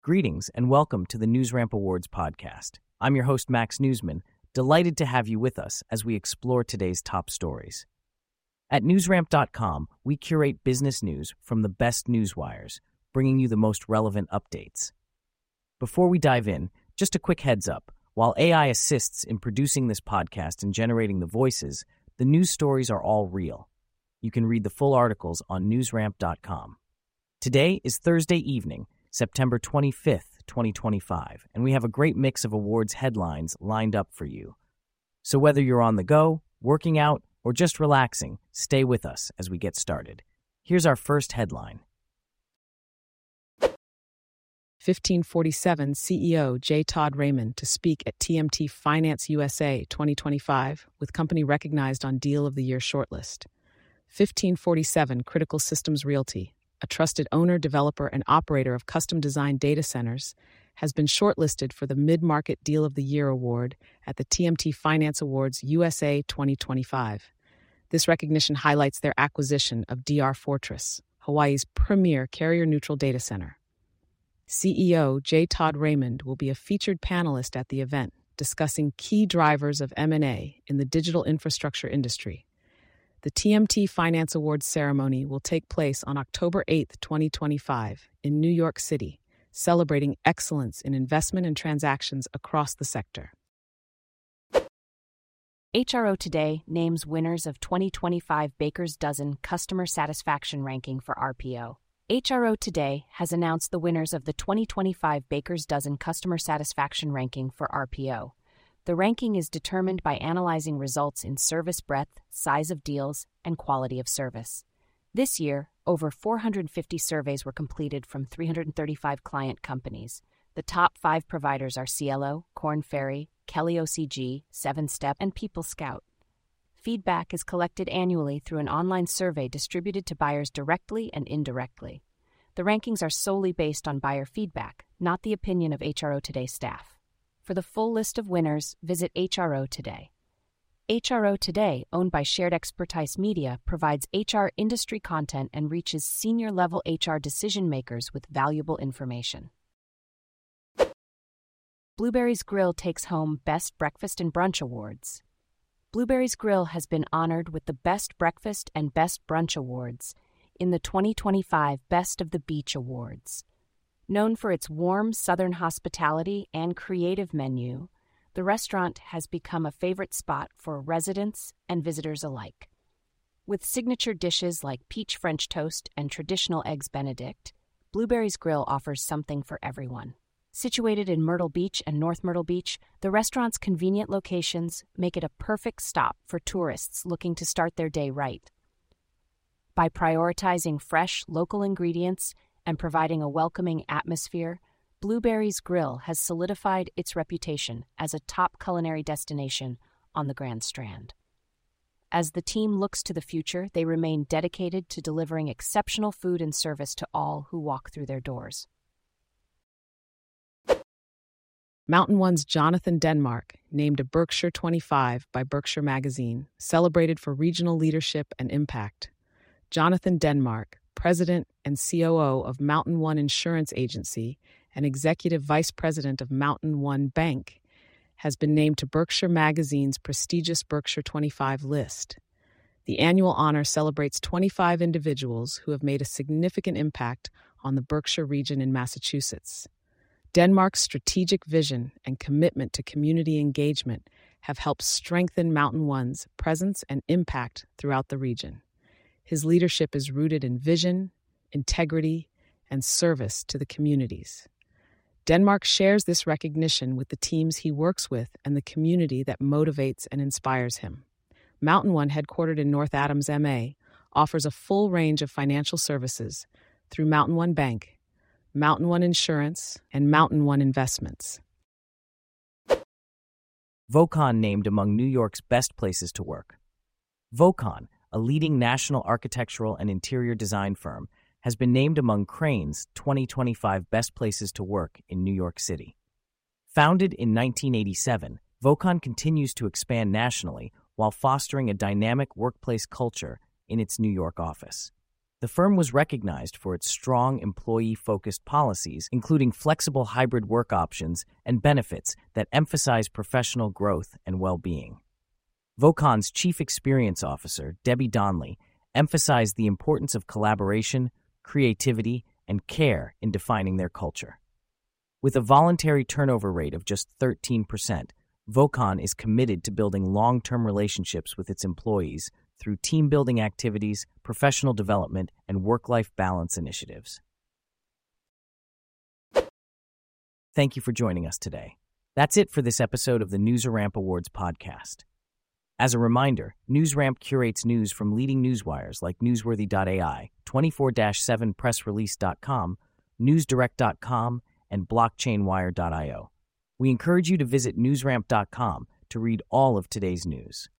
Greetings and welcome to the NewsRamp Awards podcast. I'm your host, Max Newsman, delighted to have you with us as we explore today's top stories. At newsramp.com, we curate business news from the best newswires, bringing you the most relevant updates. Before we dive in, just a quick heads up. While AI assists in producing this podcast and generating the voices, the news stories are all real. You can read the full articles on newsramp.com. Today is Thursday evening, September 25th, 2025, and we have a great mix of awards headlines lined up for you. So whether you're on the go, working out, or just relaxing, stay with us as we get started. Here's our first headline. 1547 CEO J. Todd Raymond to speak at TMT Finance USA 2025 with company recognized on Deal of the Year shortlist. 1547 Critical Systems Realty, a trusted owner, developer, and operator of custom-designed data centers, has been shortlisted for the Mid-Market Deal of the Year award at the TMT Finance Awards USA 2025. This recognition highlights their acquisition of DR Fortress, Hawaii's premier carrier-neutral data center. CEO J. Todd Raymond will be a featured panelist at the event, discussing key drivers of M&A in the digital infrastructure industry. The TMT Finance Awards ceremony will take place on October 8, 2025, in New York City, celebrating excellence in investment and transactions across the sector. HRO Today names winners of 2025 Baker's Dozen Customer Satisfaction Ranking for RPO. HRO Today has announced the winners of the 2025 Baker's Dozen Customer Satisfaction Ranking for RPO. The ranking is determined by analyzing results in service breadth, size of deals, and quality of service. This year, over 450 surveys were completed from 335 client companies. The top 5 providers are Cielo, Korn Ferry, Kelly OCG, 7-Step, and People Scout. Feedback is collected annually through an online survey distributed to buyers directly and indirectly. The rankings are solely based on buyer feedback, not the opinion of HRO Today staff. For the full list of winners, visit HRO Today. HRO Today, owned by Shared Expertise Media, provides HR industry content and reaches senior-level HR decision-makers with valuable information. Blueberry's Grill takes home Best Breakfast and Brunch Awards. Blueberry's Grill has been honored with the Best Breakfast and Best Brunch Awards in the 2025 Best of the Beach Awards. Known for its warm Southern hospitality and creative menu, the restaurant has become a favorite spot for residents and visitors alike. With signature dishes like peach French toast and traditional eggs Benedict, Blueberry's Grill offers something for everyone. Situated in Myrtle Beach and North Myrtle Beach, the restaurant's convenient locations make it a perfect stop for tourists looking to start their day right. By prioritizing fresh, local ingredients and providing a welcoming atmosphere, Blueberry's Grill has solidified its reputation as a top culinary destination on the Grand Strand. As the team looks to the future, they remain dedicated to delivering exceptional food and service to all who walk through their doors. Mountain One's Jonathan Denmark, named a Berkshire 25 by Berkshire Magazine, celebrated for regional leadership and impact. Jonathan Denmark, President and COO of Mountain One Insurance Agency and Executive Vice President of Mountain One Bank, has been named to Berkshire Magazine's prestigious Berkshire 25 list. The annual honor celebrates 25 individuals who have made a significant impact on the Berkshire region in Massachusetts. Denmark's strategic vision and commitment to community engagement have helped strengthen Mountain One's presence and impact throughout the region. His leadership is rooted in vision, integrity, and service to the communities. Denmark shares this recognition with the teams he works with and the community that motivates and inspires him. Mountain One, headquartered in North Adams, MA, offers a full range of financial services through Mountain One Bank, Mountain One Insurance, and Mountain One Investments. Vocon named among New York's best places to work. Vocon, a leading national architectural and interior design firm, has been named among Crain's 2025 Best Places to Work in New York City. Founded in 1987, Vocon continues to expand nationally while fostering a dynamic workplace culture in its New York office. The firm was recognized for its strong employee-focused policies, including flexible hybrid work options and benefits that emphasize professional growth and well-being. Vocon's Chief Experience Officer, Debbie Donley, emphasized the importance of collaboration, creativity, and care in defining their culture. With a voluntary turnover rate of just 13%, Vocon is committed to building long-term relationships with its employees through team-building activities, professional development, and work-life balance initiatives. Thank you for joining us today. That's it for this episode of the NewsRamp Awards podcast. As a reminder, NewsRamp curates news from leading newswires like Newsworthy.ai, 24/7pressrelease.com, NewsDirect.com, and BlockchainWire.io. We encourage you to visit NewsRamp.com to read all of today's news.